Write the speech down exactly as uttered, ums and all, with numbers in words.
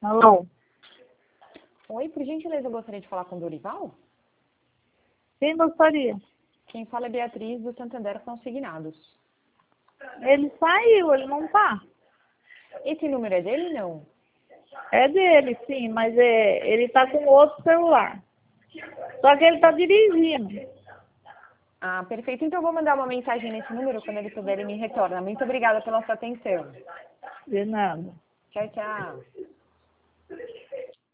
Alô? Oi, por gentileza, eu gostaria de falar com o Dorival? Quem gostaria? Quem fala é Beatriz, do Santander Consignados. Ele saiu, ele não tá. Esse número é dele, não? É dele, sim, mas é, ele tá com outro celular. Só que ele tá dirigindo. Ah, perfeito. Então eu vou mandar uma mensagem nesse número, quando ele puder ele me retorna. Muito obrigada pela sua atenção. De nada. Tchau, tchau.